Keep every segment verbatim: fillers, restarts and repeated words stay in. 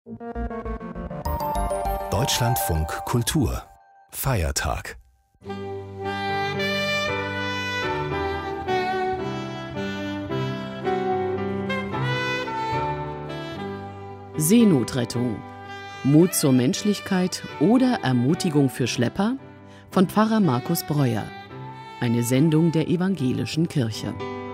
Deutschlandfunk Kultur Feiertag. Seenotrettung. Mut zur Menschlichkeit oder Ermutigung für Schlepper? Von Pfarrer Markus Breuer. Eine Sendung der Evangelischen Kirche.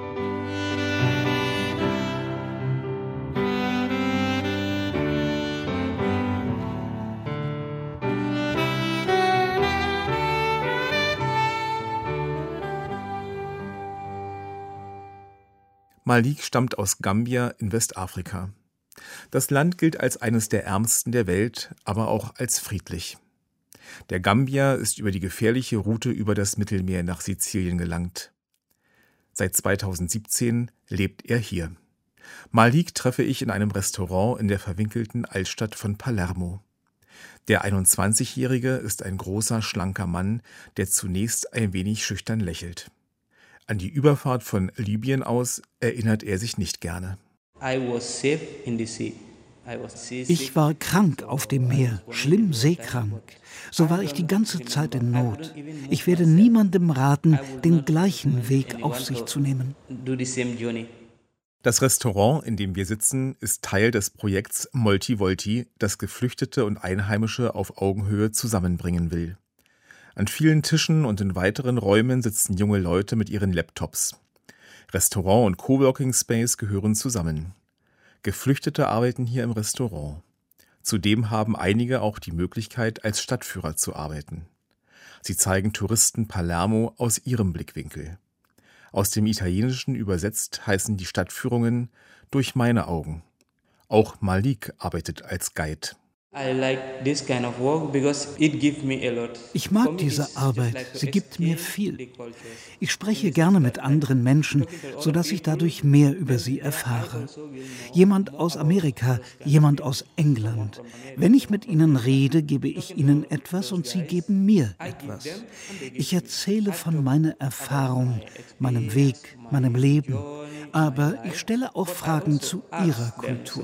Malik stammt aus Gambia in Westafrika. Das Land gilt als eines der ärmsten der Welt, aber auch als friedlich. Der Gambier ist über die gefährliche Route über das Mittelmeer nach Sizilien gelangt. Seit zweitausendsiebzehn lebt er hier. Malik treffe ich in einem Restaurant in der verwinkelten Altstadt von Palermo. Der einundzwanzigjährige ist ein großer, schlanker Mann, der zunächst ein wenig schüchtern lächelt. An die Überfahrt von Libyen aus erinnert er sich nicht gerne. Ich war krank auf dem Meer, schlimm seekrank. So war ich die ganze Zeit in Not. Ich werde niemandem raten, den gleichen Weg auf sich zu nehmen. Das Restaurant, in dem wir sitzen, ist Teil des Projekts Molti Volti, das Geflüchtete und Einheimische auf Augenhöhe zusammenbringen will. An vielen Tischen und in weiteren Räumen sitzen junge Leute mit ihren Laptops. Restaurant und Coworking Space gehören zusammen. Geflüchtete arbeiten hier im Restaurant. Zudem haben einige auch die Möglichkeit, als Stadtführer zu arbeiten. Sie zeigen Touristen Palermo aus ihrem Blickwinkel. Aus dem Italienischen übersetzt heißen die Stadtführungen »Durch meine Augen«. Auch Malik arbeitet als Guide. Ich mag diese Arbeit, sie gibt mir viel. Ich spreche gerne mit anderen Menschen, sodass ich dadurch mehr über sie erfahre. Jemand aus Amerika, jemand aus England. Wenn ich mit ihnen rede, gebe ich ihnen etwas und sie geben mir etwas. Ich erzähle von meiner Erfahrung, meinem Weg, meinem Leben. Aber ich stelle auch Fragen zu ihrer Kultur.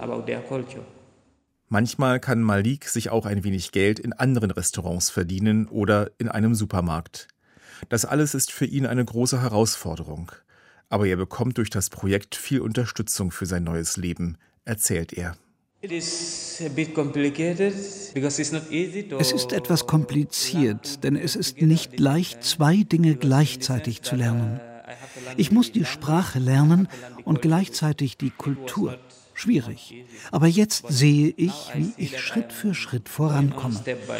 Manchmal kann Malik sich auch ein wenig Geld in anderen Restaurants verdienen oder in einem Supermarkt. Das alles ist für ihn eine große Herausforderung. Aber er bekommt durch das Projekt viel Unterstützung für sein neues Leben, erzählt er. Es ist etwas kompliziert, denn es ist nicht leicht, zwei Dinge gleichzeitig zu lernen. Ich muss die Sprache lernen und gleichzeitig die Kultur. Schwierig. Aber jetzt sehe ich, wie ich Schritt für Schritt vorankomme.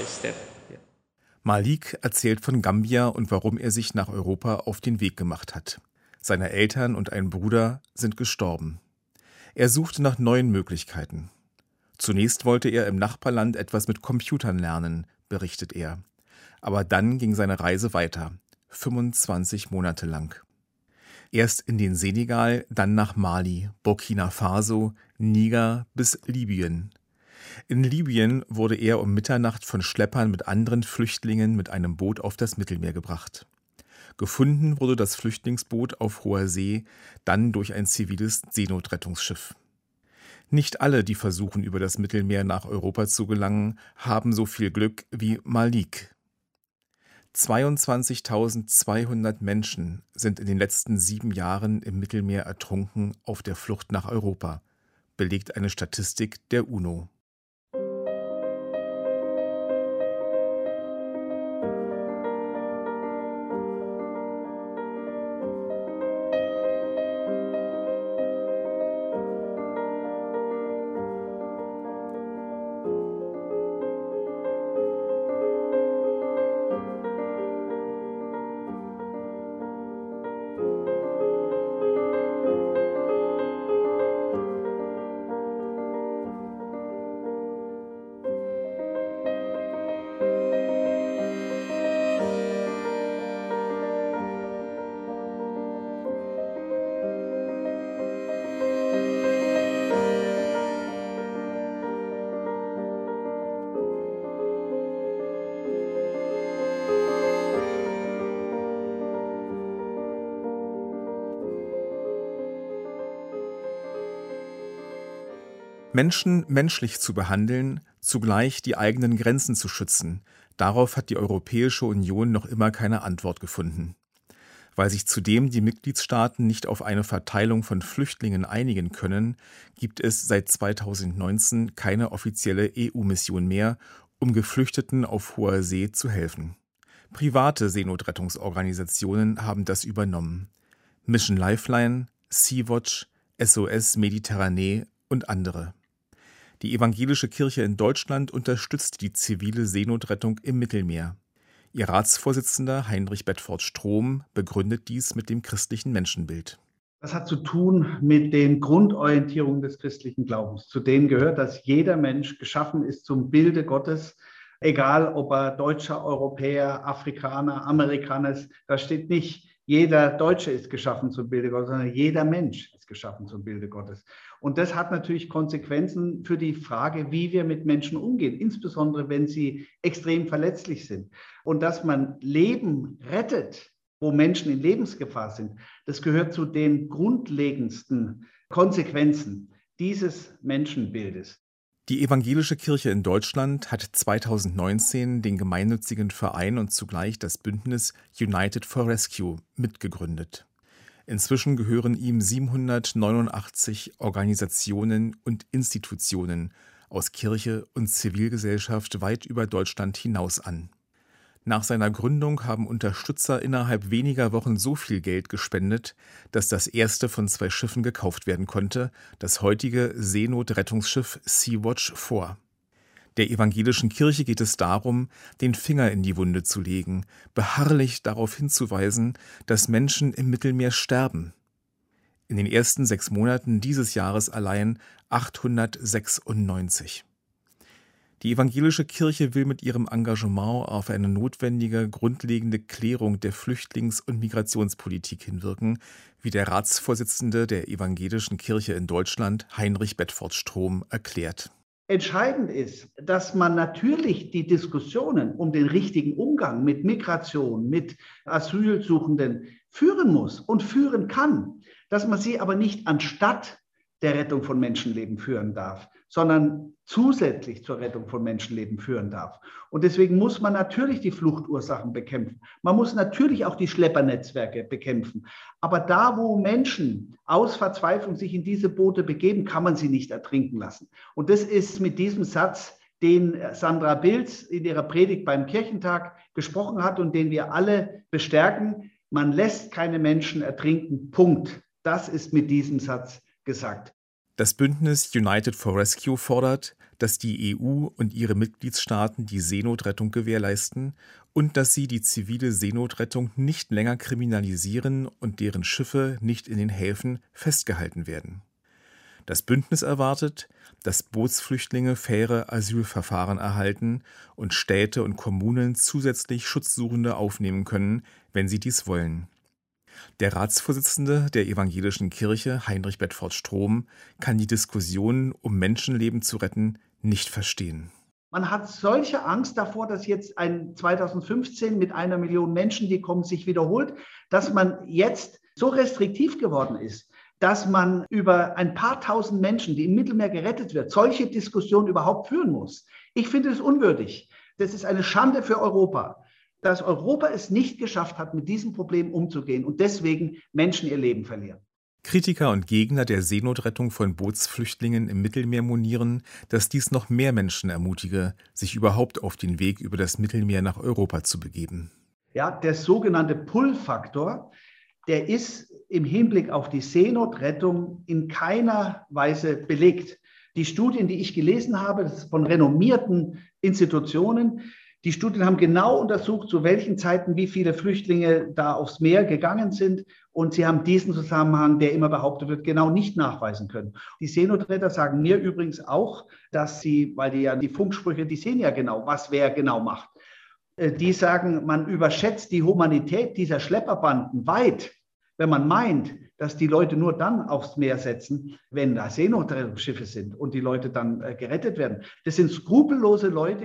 Malik erzählt von Gambia und warum er sich nach Europa auf den Weg gemacht hat. Seine Eltern und ein Bruder sind gestorben. Er suchte nach neuen Möglichkeiten. Zunächst wollte er im Nachbarland etwas mit Computern lernen, berichtet er. Aber dann ging seine Reise weiter, fünfundzwanzig Monate lang. Erst in den Senegal, dann nach Mali, Burkina Faso, Niger bis Libyen. In Libyen wurde er um Mitternacht von Schleppern mit anderen Flüchtlingen mit einem Boot auf das Mittelmeer gebracht. Gefunden wurde das Flüchtlingsboot auf hoher See, dann durch ein ziviles Seenotrettungsschiff. Nicht alle, die versuchen, über das Mittelmeer nach Europa zu gelangen, haben so viel Glück wie Malik. zweiundzwanzigtausendzweihundert Menschen sind in den letzten sieben Jahren im Mittelmeer ertrunken auf der Flucht nach Europa, belegt eine Statistik der UNO. Menschen menschlich zu behandeln, zugleich die eigenen Grenzen zu schützen, darauf hat die Europäische Union noch immer keine Antwort gefunden. Weil sich zudem die Mitgliedstaaten nicht auf eine Verteilung von Flüchtlingen einigen können, gibt es seit zweitausendneunzehn keine offizielle E U-Mission mehr, um Geflüchteten auf hoher See zu helfen. Private Seenotrettungsorganisationen haben das übernommen. Mission Lifeline, Sea-Watch, S O S Mediterranee und andere. Die evangelische Kirche in Deutschland unterstützt die zivile Seenotrettung im Mittelmeer. Ihr Ratsvorsitzender Heinrich Bedford-Strom begründet dies mit dem christlichen Menschenbild. Das hat zu tun mit den Grundorientierungen des christlichen Glaubens. Zu denen gehört, dass jeder Mensch geschaffen ist zum Bilde Gottes, egal ob er Deutscher, Europäer, Afrikaner, Amerikaner ist. Da steht nicht, jeder Deutsche ist geschaffen zum Bilde Gottes, sondern jeder Mensch ist geschaffen zum Bilde Gottes. Und das hat natürlich Konsequenzen für die Frage, wie wir mit Menschen umgehen, insbesondere wenn sie extrem verletzlich sind. Und dass man Leben rettet, wo Menschen in Lebensgefahr sind, das gehört zu den grundlegendsten Konsequenzen dieses Menschenbildes. Die evangelische Kirche in Deutschland hat zweitausendneunzehn den gemeinnützigen Verein und zugleich das Bündnis United for Rescue mitgegründet. Inzwischen gehören ihm siebenhundertneunundachtzig Organisationen und Institutionen aus Kirche und Zivilgesellschaft weit über Deutschland hinaus an. Nach seiner Gründung haben Unterstützer innerhalb weniger Wochen so viel Geld gespendet, dass das erste von zwei Schiffen gekauft werden konnte, das heutige Seenotrettungsschiff Sea-Watch vier. Der evangelischen Kirche geht es darum, den Finger in die Wunde zu legen, beharrlich darauf hinzuweisen, dass Menschen im Mittelmeer sterben. In den ersten sechs Monaten dieses Jahres allein achthundertsechsundneunzig. Die evangelische Kirche will mit ihrem Engagement auf eine notwendige, grundlegende Klärung der Flüchtlings- und Migrationspolitik hinwirken, wie der Ratsvorsitzende der evangelischen Kirche in Deutschland, Heinrich Bedford-Strom, erklärt. Entscheidend ist, dass man natürlich die Diskussionen um den richtigen Umgang mit Migration, mit Asylsuchenden führen muss und führen kann, dass man sie aber nicht anstatt der Rettung von Menschenleben führen darf, sondern zusätzlich zur Rettung von Menschenleben führen darf. Und deswegen muss man natürlich die Fluchtursachen bekämpfen. Man muss natürlich auch die Schleppernetzwerke bekämpfen. Aber da, wo Menschen aus Verzweiflung sich in diese Boote begeben, kann man sie nicht ertrinken lassen. Und das ist mit diesem Satz, den Sandra Bilz in ihrer Predigt beim Kirchentag gesprochen hat und den wir alle bestärken. Man lässt keine Menschen ertrinken, Punkt. Das ist mit diesem Satz gesagt. Das Bündnis United for Rescue fordert, dass die E U und ihre Mitgliedstaaten die Seenotrettung gewährleisten und dass sie die zivile Seenotrettung nicht länger kriminalisieren und deren Schiffe nicht in den Häfen festgehalten werden. Das Bündnis erwartet, dass Bootsflüchtlinge faire Asylverfahren erhalten und Städte und Kommunen zusätzlich Schutzsuchende aufnehmen können, wenn sie dies wollen. Der Ratsvorsitzende der evangelischen Kirche, Heinrich Bedford-Strom, kann die Diskussion, um Menschenleben zu retten, nicht verstehen. Man hat solche Angst davor, dass jetzt ein zweitausendfünfzehn mit einer Million Menschen, die kommen, sich wiederholt, dass man jetzt so restriktiv geworden ist, dass man über ein paar tausend Menschen, die im Mittelmeer gerettet wird, solche Diskussionen überhaupt führen muss. Ich finde es unwürdig. Das ist eine Schande für Europa, dass Europa es nicht geschafft hat, mit diesem Problem umzugehen und deswegen Menschen ihr Leben verlieren. Kritiker und Gegner der Seenotrettung von Bootsflüchtlingen im Mittelmeer monieren, dass dies noch mehr Menschen ermutige, sich überhaupt auf den Weg über das Mittelmeer nach Europa zu begeben. Ja, der sogenannte Pull-Faktor, der ist im Hinblick auf die Seenotrettung in keiner Weise belegt. Die Studien, die ich gelesen habe, das ist von renommierten Institutionen, die Studien haben genau untersucht, zu welchen Zeiten wie viele Flüchtlinge da aufs Meer gegangen sind. Und sie haben diesen Zusammenhang, der immer behauptet wird, genau nicht nachweisen können. Die Seenotretter sagen mir übrigens auch, dass sie, weil die ja die Funksprüche, die sehen ja genau, was wer genau macht. Die sagen, man überschätzt die Humanität dieser Schlepperbanden weit, wenn man meint, dass die Leute nur dann aufs Meer setzen, wenn da Seenotrettungsschiffe sind und die Leute dann gerettet werden. Das sind skrupellose Leute.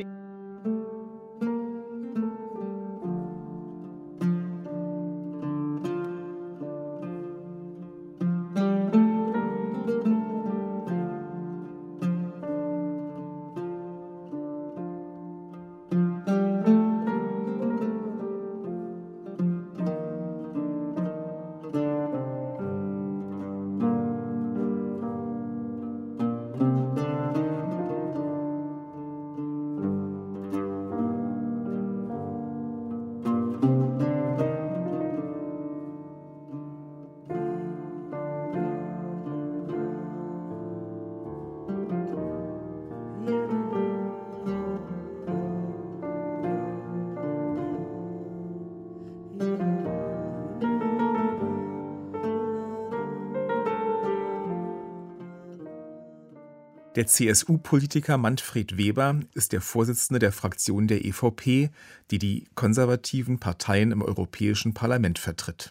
Der C S U-Politiker Manfred Weber ist der Vorsitzende der Fraktion der E V P, die die konservativen Parteien im Europäischen Parlament vertritt.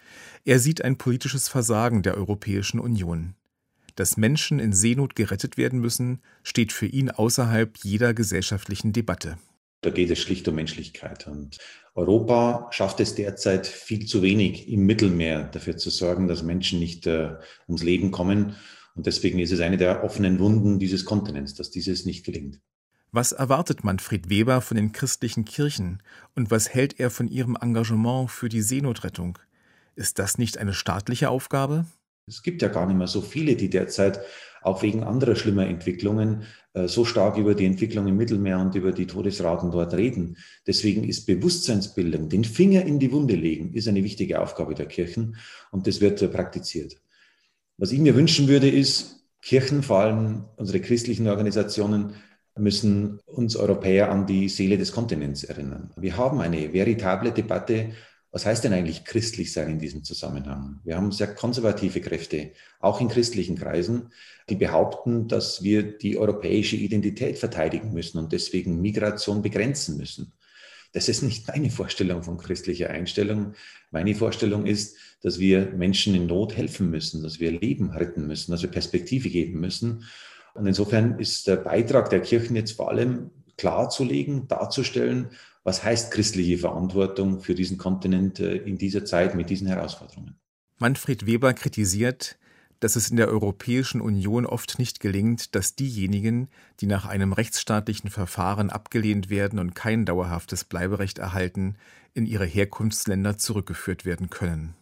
Er sieht ein politisches Versagen der Europäischen Union. Dass Menschen in Seenot gerettet werden müssen, steht für ihn außerhalb jeder gesellschaftlichen Debatte. Da geht es schlicht um Menschlichkeit. Und Europa schafft es derzeit viel zu wenig, im Mittelmeer dafür zu sorgen, dass Menschen nicht äh, ums Leben kommen. Und deswegen ist es eine der offenen Wunden dieses Kontinents, dass dieses nicht gelingt. Was erwartet Manfred Weber von den christlichen Kirchen und was hält er von ihrem Engagement für die Seenotrettung? Ist das nicht eine staatliche Aufgabe? Es gibt ja gar nicht mehr so viele, die derzeit auch wegen anderer schlimmer Entwicklungen äh, so stark über die Entwicklung im Mittelmeer und über die Todesraten dort reden. Deswegen ist Bewusstseinsbildung, den Finger in die Wunde legen, ist eine wichtige Aufgabe der Kirchen und das wird äh, praktiziert. Was ich mir wünschen würde, ist, Kirchen, vor allem unsere christlichen Organisationen, müssen uns Europäer an die Seele des Kontinents erinnern. Wir haben eine veritable Debatte. Was heißt denn eigentlich christlich sein in diesem Zusammenhang? Wir haben sehr konservative Kräfte, auch in christlichen Kreisen, die behaupten, dass wir die europäische Identität verteidigen müssen und deswegen Migration begrenzen müssen. Das ist nicht meine Vorstellung von christlicher Einstellung. Meine Vorstellung ist, dass wir Menschen in Not helfen müssen, dass wir Leben retten müssen, dass wir Perspektive geben müssen. Und insofern ist der Beitrag der Kirchen jetzt vor allem klarzulegen, darzustellen, was heißt christliche Verantwortung für diesen Kontinent in dieser Zeit mit diesen Herausforderungen. Manfred Weber kritisiert, dass es in der Europäischen Union oft nicht gelingt, dass diejenigen, die nach einem rechtsstaatlichen Verfahren abgelehnt werden und kein dauerhaftes Bleiberecht erhalten, in ihre Herkunftsländer zurückgeführt werden können.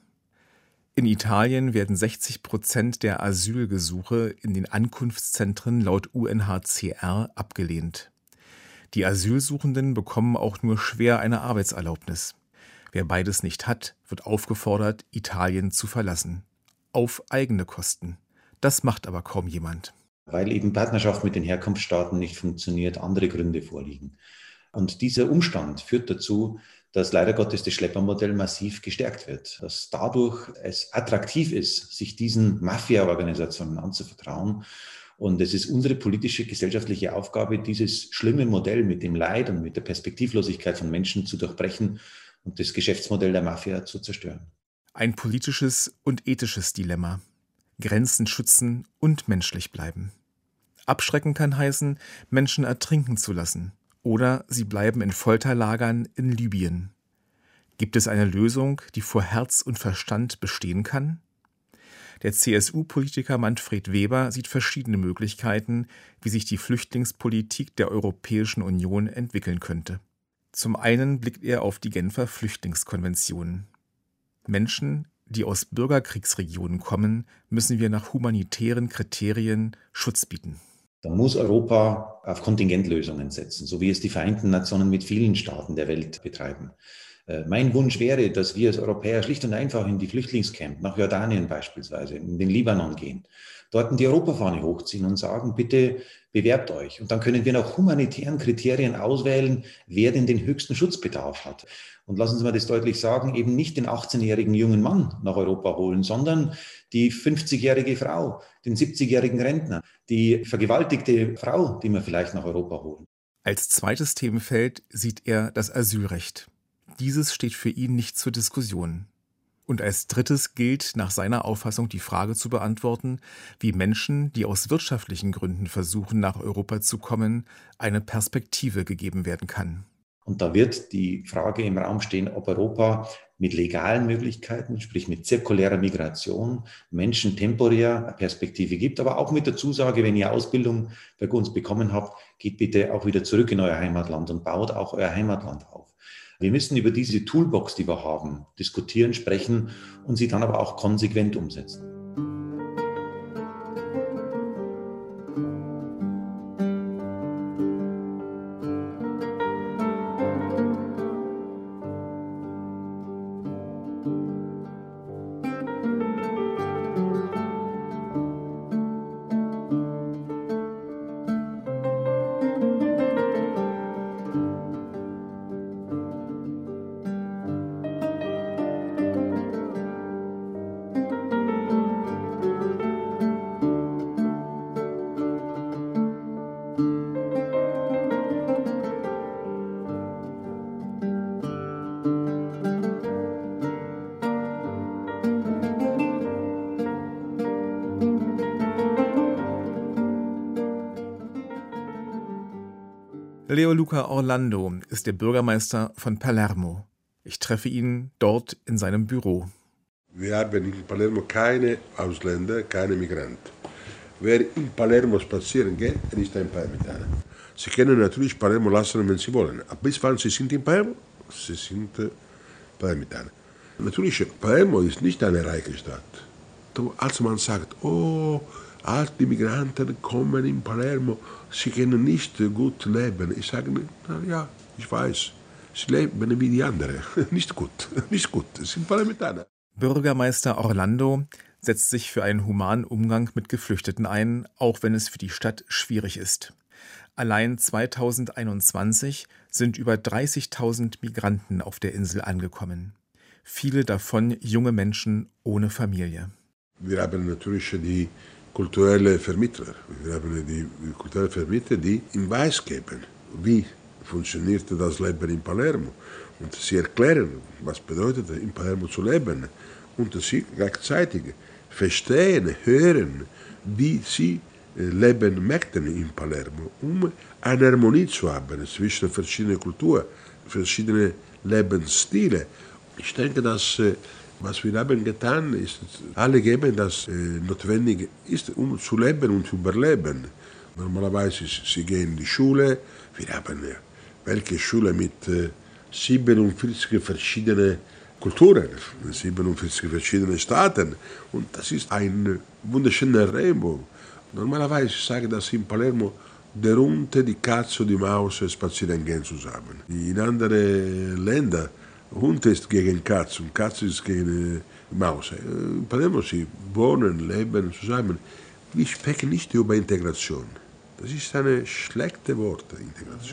In Italien werden sechzig Prozent der Asylgesuche in den Ankunftszentren laut U N H C R abgelehnt. Die Asylsuchenden bekommen auch nur schwer eine Arbeitserlaubnis. Wer beides nicht hat, wird aufgefordert, Italien zu verlassen. Auf eigene Kosten. Das macht aber kaum jemand. Weil eben Partnerschaft mit den Herkunftsstaaten nicht funktioniert, andere Gründe vorliegen. Und dieser Umstand führt dazu, dass leider Gottes das Schleppermodell massiv gestärkt wird. Dass dadurch es attraktiv ist, sich diesen Mafia-Organisationen anzuvertrauen. Und es ist unsere politische, gesellschaftliche Aufgabe, dieses schlimme Modell mit dem Leid und mit der Perspektivlosigkeit von Menschen zu durchbrechen und das Geschäftsmodell der Mafia zu zerstören. Ein politisches und ethisches Dilemma. Grenzen schützen und menschlich bleiben. Abschrecken kann heißen, Menschen ertrinken zu lassen. Oder sie bleiben in Folterlagern in Libyen. Gibt es eine Lösung, die vor Herz und Verstand bestehen kann? Der C S U-Politiker Manfred Weber sieht verschiedene Möglichkeiten, wie sich die Flüchtlingspolitik der Europäischen Union entwickeln könnte. Zum einen blickt er auf die Genfer Flüchtlingskonvention. Menschen, die aus Bürgerkriegsregionen kommen, müssen wir nach humanitären Kriterien Schutz bieten. Da muss Europa auf Kontingentlösungen setzen, so wie es die Vereinten Nationen mit vielen Staaten der Welt betreiben. Mein Wunsch wäre, dass wir als Europäer schlicht und einfach in die Flüchtlingscamps, nach Jordanien beispielsweise, in den Libanon gehen, dort die Europafahne hochziehen und sagen, bitte bewerbt euch. Und dann können wir nach humanitären Kriterien auswählen, wer denn den höchsten Schutzbedarf hat. Und lassen Sie mir das deutlich sagen, eben nicht den achtzehnjährigen jungen Mann nach Europa holen, sondern die fünfzigjährige Frau, den siebzigjährigen Rentner, die vergewaltigte Frau, die wir vielleicht nach Europa holen. Als zweites Themenfeld sieht er das Asylrecht. Dieses steht für ihn nicht zur Diskussion. Und als drittes gilt nach seiner Auffassung die Frage zu beantworten, wie Menschen, die aus wirtschaftlichen Gründen versuchen, nach Europa zu kommen, eine Perspektive gegeben werden kann. Und da wird die Frage im Raum stehen, ob Europa mit legalen Möglichkeiten, sprich mit zirkulärer Migration, Menschen temporär eine Perspektive gibt, aber auch mit der Zusage, wenn ihr Ausbildung bei uns bekommen habt, geht bitte auch wieder zurück in euer Heimatland und baut auch euer Heimatland auf. Wir müssen über diese Toolbox, die wir haben, diskutieren, sprechen und sie dann aber auch konsequent umsetzen. Leoluca Orlando ist der Bürgermeister von Palermo. Ich treffe ihn dort in seinem Büro. Wir haben in Palermo keine Ausländer, keine Migranten. Wer in Palermo spazieren geht, ist ein Palermitaner. Sie können natürlich Palermo lassen, wenn sie wollen. Aber bis wann sie sind in Palermo? Sie sind äh, Palermitaner. Natürlich, Palermo ist nicht eine reiche Stadt. Als man sagt, oh, alte Migranten kommen in Palermo, sie können nicht gut leben. Ich sage, na ja, ich weiß, sie leben wie die anderen. Nicht gut, nicht gut, sie sind Palermitaner. Bürgermeister Orlando setzt sich für einen humanen Umgang mit Geflüchteten ein, auch wenn es für die Stadt schwierig ist. Allein zweitausendeinundzwanzig sind über dreißigtausend Migranten auf der Insel angekommen. Viele davon junge Menschen ohne Familie. Wir haben natürlich die kulturellen Vermittler. Wir haben die kulturellen Vermittler, die im Weiß geben, wie funktioniert das Leben in Palermo. Und sie erklären, was bedeutet in Palermo zu leben. Und sie gleichzeitig verstehen, hören, wie sie leben möchten in Palermo, um eine Harmonie zu haben zwischen verschiedenen Kulturen, verschiedenen Lebensstilen. Ich denke, dass was wir haben getan ist, alle geben, das notwendig ist, um zu leben und zu überleben. Normalerweise sie gehen in die Schule. Wir haben welche Schule mit siebenundvierzig verschiedenen Kulturen, siebenundvierzig verschiedene Staaten. Und das ist ein wunderschöner Rainbow. Normalerweise ich sage ich, dass in Palermo der Hund, die Katze und die Maus spazieren gehen zusammen. In anderen Ländern Hund ist gegen Katze und Katze ist gegen äh, Maus. In Palermo sie wohnen, leben zusammen. Wir sprechen nicht über Integration. Das ist ein schlechtes Wort, Integration.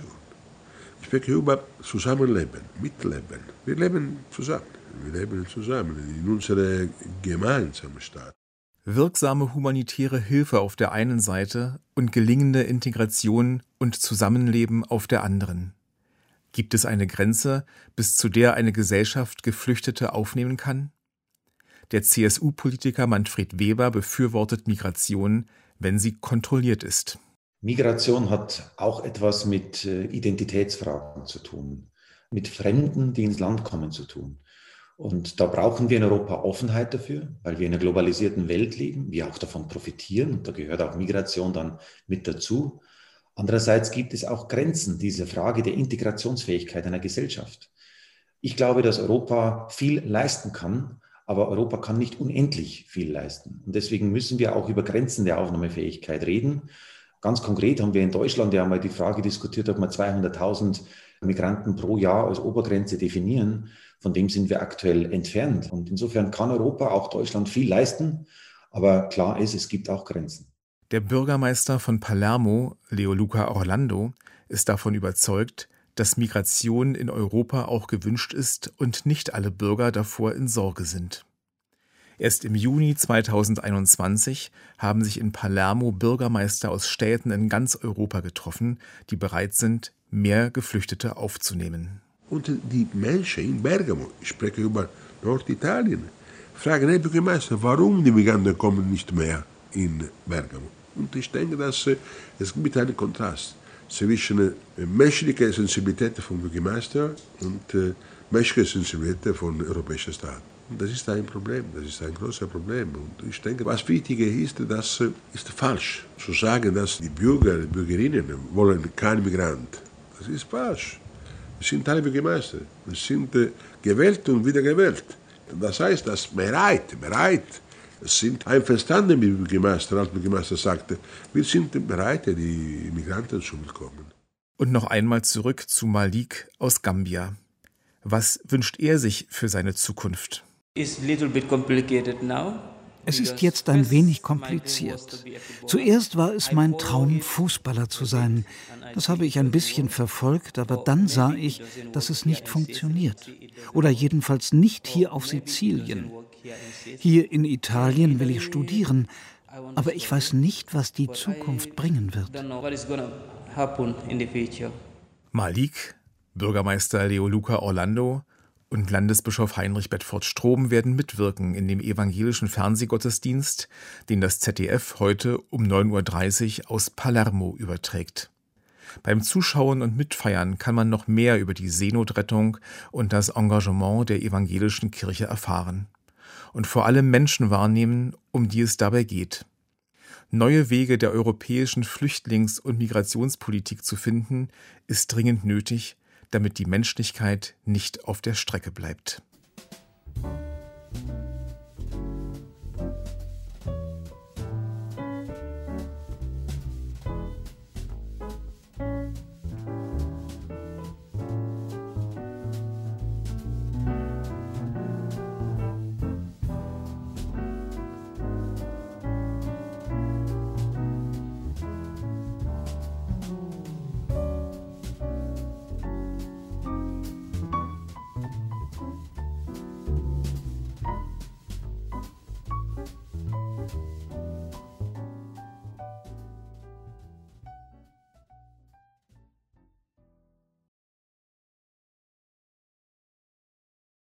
Ich spreche über Zusammenleben, Mitleben. Wir leben zusammen. Wir leben zusammen in unserer gemeinsamen Stadt. Wirksame humanitäre Hilfe auf der einen Seite und gelingende Integration und Zusammenleben auf der anderen. Gibt es eine Grenze, bis zu der eine Gesellschaft Geflüchtete aufnehmen kann? Der C S U-Politiker Manfred Weber befürwortet Migration, wenn sie kontrolliert ist. Migration hat auch etwas mit Identitätsfragen zu tun, mit Fremden, die ins Land kommen, zu tun. Und da brauchen wir in Europa Offenheit dafür, weil wir in einer globalisierten Welt leben, wir auch davon profitieren und da gehört auch Migration dann mit dazu. Andererseits gibt es auch Grenzen dieser Frage der Integrationsfähigkeit einer Gesellschaft. Ich glaube, dass Europa viel leisten kann, aber Europa kann nicht unendlich viel leisten. Und deswegen müssen wir auch über Grenzen der Aufnahmefähigkeit reden. Ganz konkret haben wir in Deutschland ja mal die Frage diskutiert, ob wir zweihunderttausend Migranten pro Jahr als Obergrenze definieren. Von dem sind wir aktuell entfernt. Und insofern kann Europa, auch Deutschland, viel leisten. Aber klar ist, es gibt auch Grenzen. Der Bürgermeister von Palermo, Leoluca Orlando, ist davon überzeugt, dass Migration in Europa auch gewünscht ist und nicht alle Bürger davor in Sorge sind. Erst im Juni zweitausendeinundzwanzig haben sich in Palermo Bürgermeister aus Städten in ganz Europa getroffen, die bereit sind, mehr Geflüchtete aufzunehmen. Und die Menschen in Bergamo, ich spreche über Norditalien, fragen den Bürgermeister, warum die Migranten kommen nicht mehr in Bergamo. Und ich denke, dass äh, es gibt einen Kontrast zwischen äh, menschlicher Sensibilität vom Bürgermeister und äh, menschlicher Sensibilität von europäischen Staaten. Und das ist ein Problem, das ist ein großes Problem. Und ich denke, was wichtiger ist, das äh, ist falsch zu sagen, dass die Bürger, die Bürgerinnen wollen keinen Migrant. Das ist falsch. Es sind alle Bürgermeister. Es sind äh, gewählt und wieder gewählt. Das heißt, dass bereit, bereit, es sind einverstanden mit dem Bürgermeister, als der Bürgermeister sagte, wir sind bereit, die Migranten zu willkommen. Und noch einmal zurück zu Malik aus Gambia. Was wünscht er sich für seine Zukunft? Es ist jetzt ein wenig kompliziert. Zuerst war es mein Traum, Fußballer zu sein. Das habe ich ein bisschen verfolgt, aber dann sah ich, dass es nicht funktioniert. Oder jedenfalls nicht hier auf Sizilien. Hier in Italien will ich studieren, aber ich weiß nicht, was die Zukunft bringen wird. Malik, Bürgermeister Leoluca Orlando und Landesbischof Heinrich Bedford-Strom werden mitwirken in dem evangelischen Fernsehgottesdienst, den das Z D F heute um neun Uhr dreißig aus Palermo überträgt. Beim Zuschauen und Mitfeiern kann man noch mehr über die Seenotrettung und das Engagement der evangelischen Kirche erfahren. Und vor allem Menschen wahrnehmen, um die es dabei geht. Neue Wege der europäischen Flüchtlings- und Migrationspolitik zu finden, ist dringend nötig, damit die Menschlichkeit nicht auf der Strecke bleibt.